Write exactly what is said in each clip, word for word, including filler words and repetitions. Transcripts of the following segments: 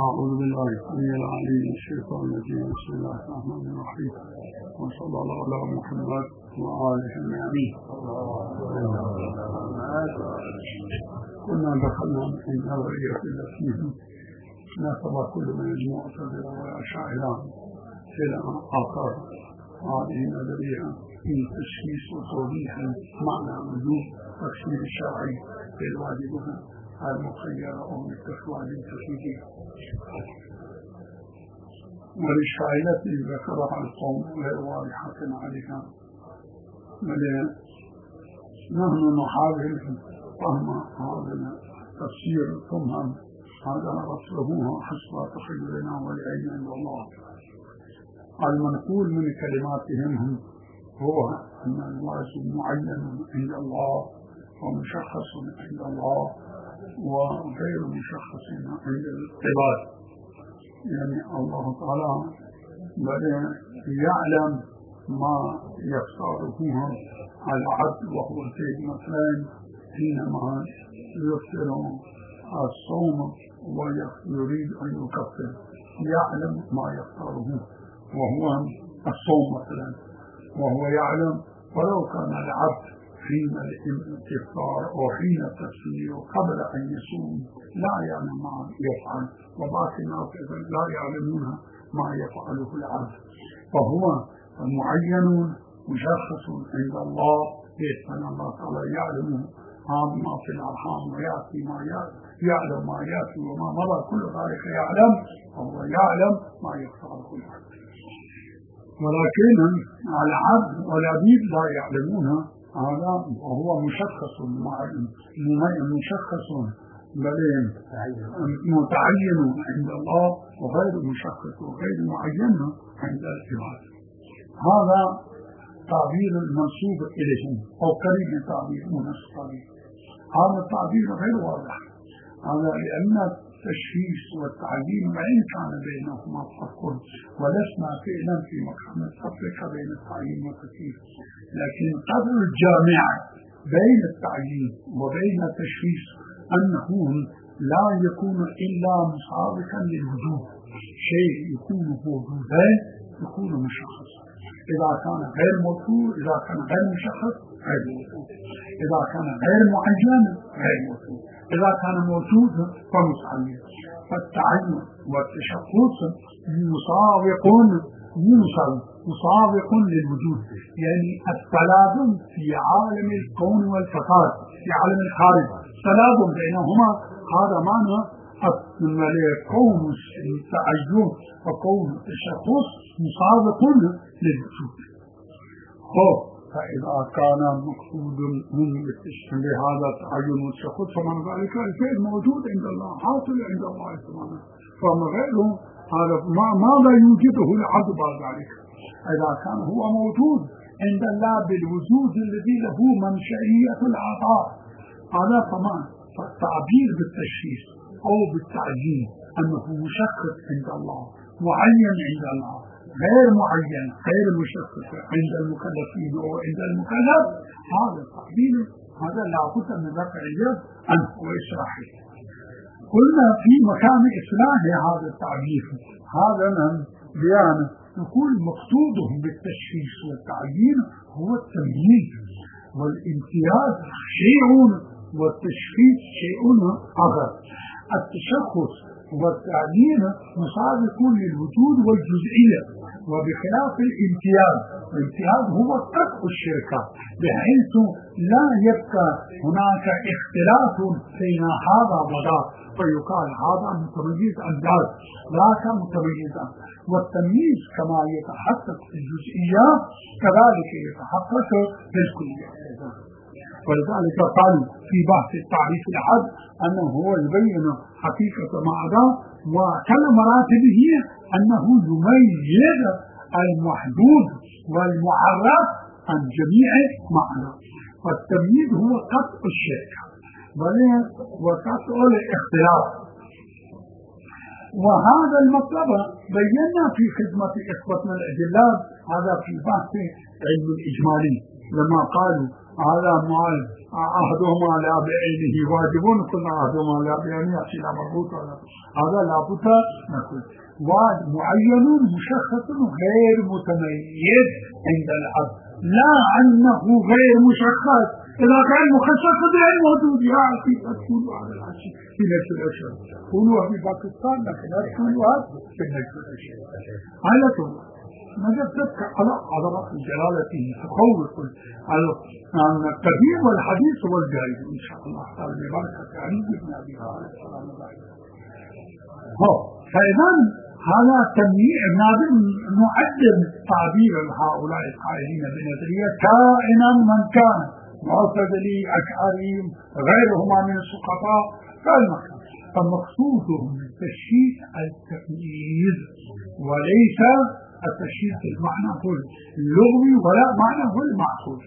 أعوذ بالله السميع العليم من الشيطان الرجيم. بسم الله الرحمن الرحيم، وصلى الله على محمد وآله أجمعين. كنا دخلنا في نظرية التي نسب كل من المعتزلة والأشاعرة إلى آخر هذه النظرية في تشخيص وتوضيح معنى وجود تفسير الشرعي للواجبات المخيرة أو الاستخراج التفسيري، والإشكالات التي ذكرها القوم غير واضحة عليها، بل نحن نحاول فهم هذا التفسير ثم هذا نفسه حسب تخيلنا والعلم عند الله. المنقول من كلماتهم هو أن الواجب معين عند الله ومشخص عند الله وغير مشخص عند العباد، يعني الله تعالى بل يعلم ما يختاره العبد، وهو زيد مثلا حينما يفطر الصوم ويريد أن يكفر يعلم ما يختاره وهو الصوم مثلا، وهو يعلم ولو كان العبد حين الإفطار أو حين التفسير قبل أن يصوم لا يعلم ما يفعل، وباقي الناس لا يعلمون ما يفعله العبد، فهو معين مشخص عند الله، بأن الله تعالى يعلم ما في الأرحام ويأتي ما يعلم ما يأتي وما مضى، كل ذلك يعلم، وهو يعلم ما يفعله العبد، ولكن العبد والعبيد لا يعلمون هذا، وهو مشخص مشخص بل متعين عند الله وغير مشخص وغير معين عند العباد. هذا تعبير المنسوب إليهم أو قريب من تعبير منسوب إليه. هذا التعبير غير واضح، هذا لأن التشخيص والتعيين وإن كان بينهما فرق ولسنا فعلا في مقام التفرقة بين التعيين والتكييف، لكن قدر الجامع بين التعيين وبين التشخيص أنه لا يكون إلا مسابقا للوجود، شيء يكون موجودا يكون مشخص، إذا كان غير موجود إذا كان غير مشخص غير موجود، إذا كان غير معين غير موجود، إذا كان موجود فمتعين. فالتعين والتشخص مسابق مسابق للوجود، يعني التلازم في عالم الكون والفساد في عالم الخارج، تلازم بينهما، هذا معنى كون التعين وكون التشخص مسابق للوجود. فإذا كان مقصود من بهذا التعين والتشخص فمن ذلك الفعل موجود عند الله، حاصل عند الله سبحانه، فما غيره هذا ماذا يوجده العبد بعد ذلك؟ إذا كان هو موجود عند الله بالوجود الذي له منشئية العطاء، هذا فمان. فالتعبير بالتشخيص أو بالتعيين أنه مشخص عند الله، معين عند الله، غير معين غير مشخص عند المكلفين أو عند المكلف، هذا التعبير هذا لا بد من رفع اليد عنه وإشراحه. قلنا في مكان إصلاح هذا التعبير هذا من بيان نقول مقصودهم بالتشخيص والتعيين هو التمييز والامتياز شيء والتشخيص شيء آخر. التشخص والتعيين مسابق للوجود والجزئية، وبخلاف الامتياز، الامتياز هو قطع الشركة بحيث لا يبقى هناك اختلاف بين هذا وذاك فيقال هذا متميز عن ذاك ذاك متميزا. والتمييز كما يتحقق في الجزئيات كذلك يتحقق في الكليات. ولذلك قال في بحث التعريف العد أنه هو يبين حقيقة معنى وكل مراتبه أنه يميز المحدود والمعرف عن جميع معنى. والتمييز هو قطع الشركة وقطع الاختلاف، وهذا المطلب بينا في خدمة إخوتنا الأجلاء، هذا في بحث علم الإجمالي لما قالوا هذا مال عهدهما لا بعينه واجبون كل عهدهما لا بعينه يأتي لا مربوط هذا لابد نقول معين مشخص غير متميز عند العبد لا أنه غير مشخص. إذا كان مخصص غير موجود يا أخي لا تقولوا على العشي في نفس الأشياء قولوها في باكستان لكن لا تقولوها في نفس الأشياء. على طول ماذا تذكر على عظمة جلالته تخوف عن القديم والحديث والجاي إن شاء الله تعالى ببركة علي بن أبي طالب السلام عليكم. هو فإذا هذا تمييز نادم نقدم تعبير هؤلاء القائلين بنظرية كائنا من كان معتزلي أشعري غيرهما من السقطاء كالمكان. فمقصودهم من تشييد التمييز وليس التشييد المعنى هو اللغوي ولا معنى هو المعقول.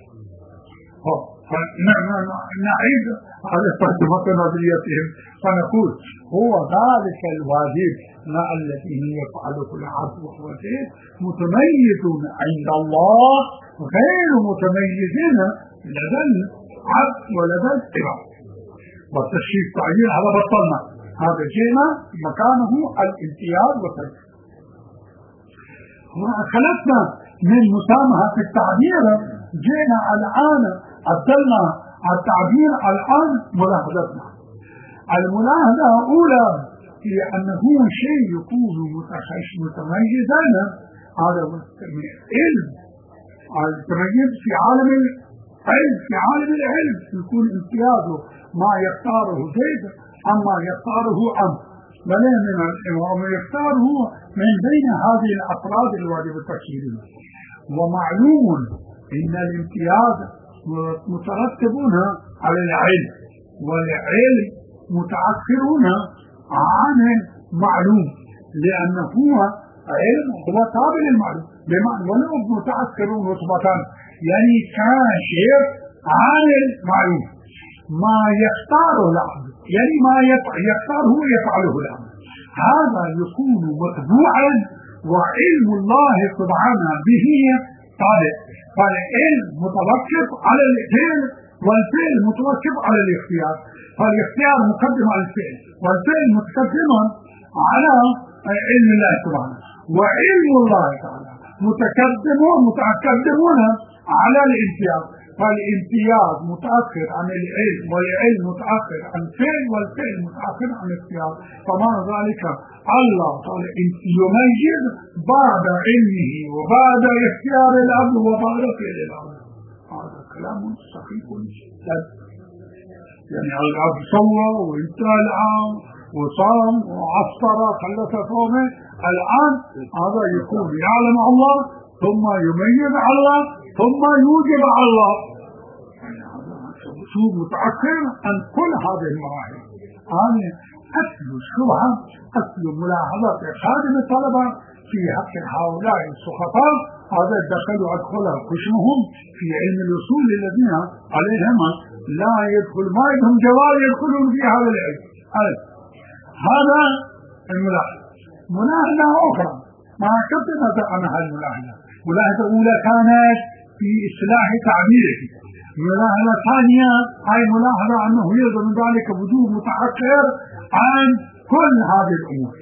فنعيد على ترجمة نظريتهم فنقول هو ذلك الواجب لا الذي يفعله العبد وهو متميز عند الله غير متميزين لدى العبد ولدى العباد. والتشييد تعيين على بطلنا هذا جينا مكانه الامتياز والتشييد. خلصنا من مسامحة في التعبير جينا الآن عدلنا التعبير الآن ملاحظتنا. الملاحظة الأولى هي أنه شيء يكون متميزا هذا علم التميز في عالم العلم في عالم العلم يكون امتيازه ما يختاره زيد أما يختاره أمر بل من الإمام يختاره من بين هذه الأفراد الواجب التشكيلية. ومعلوم إن الامتياز مترتبون على العلم والعلم متأخرون عن المعلوم لأنه هو علم هو تابع للمعلوم بمعنى ولو متأخرون رتبتان يعني كاشف عن المعلوم ما يختاره العبد يعني ما يختاره يفعله العبد هذا يكون متبوعا وعلم الله سبحانه به طالب. فالعلم متوقف على الفعل والفعل متوقف على الاختيار. فالاختيار مقدم على الفعل والفعل متقدم على علم الله سبحانه وعلم الله تعالى متقدمون متقدمون على الامتياز. فالامتياز متأخر عن العلم والعلم متأخر عن الفعل والفعل متأخر عن الاختيار. فمعنى ذلك الله تعالى يميز بعد علمه وبعد اختيار العبد وبعد فعل العبد. هذا كلام صحيح جدا. يعني العبد صلى وانتهى الآن وصام وعصر خلص صومه الآن هذا يكون يعلم الله ثم يميز الله ثم يوجب الله. شو متأخر عن كل هذه المراحل. أنا أصل الشبهة أصل ملاحظة خادم الطلبة في حق هؤلاء السخطاء هذا دخلوا أدخلها خشمهم في علم الوصول الذين عليهم لا يدخل ما يدهم جوال يدخلون في هذا العلم. هذا الملاحظة. ملاحظة أخرى ما كتبت عنها الملاحظة. ملاحظة أولى كانت في إصلاح تعبيره. ملاحظة ثانية هاي ملاحظة أنه يلزم من ذلك وجوب متأخر عن كل هذه الأمور.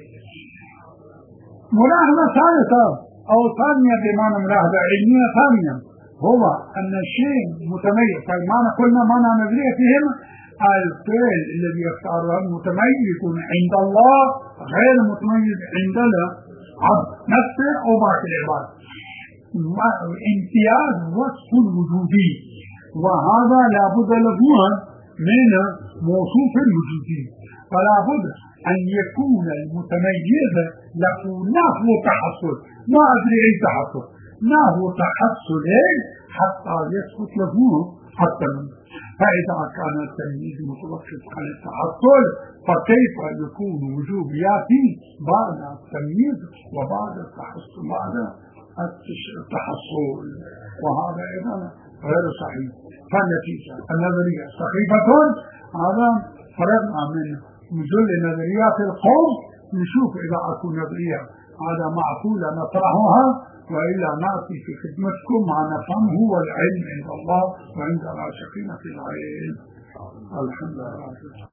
ملاحظة ثالثة أو ثانية بمعنى ملاحظة علمية ثانية هو أن الشيء متميز. فالمعنى قلنا معنى نظريتهم الفعل الذي يختاره متميز عند الله غير متميز عند العبد نفسه أو باقي العباد. امتياز وصف وجودي وهذا لا بد له من موصوف وجودي. فلا بد أن يكون المتميز له نحو تحصل ما أدري أي تحصل نحو تحصل حتى يثبت له حتى منه. فإذا كان التمييز متوقف على التحصل فكيف يكون وجوب ياتي بعد التمييز وبعد التحصل بعد التحصل وهذا أيضا غير صحيح. فالنتيجة النظرية صحيحة. هذا فرقنا من جل نظريات القوم نشوف إذا أكون نظرية هذا معقول نطرحها، وإلا نأتي في خدمتكم مع نفهمه والعلم عند الله وعند العاشقين في العلم. الحمد لله.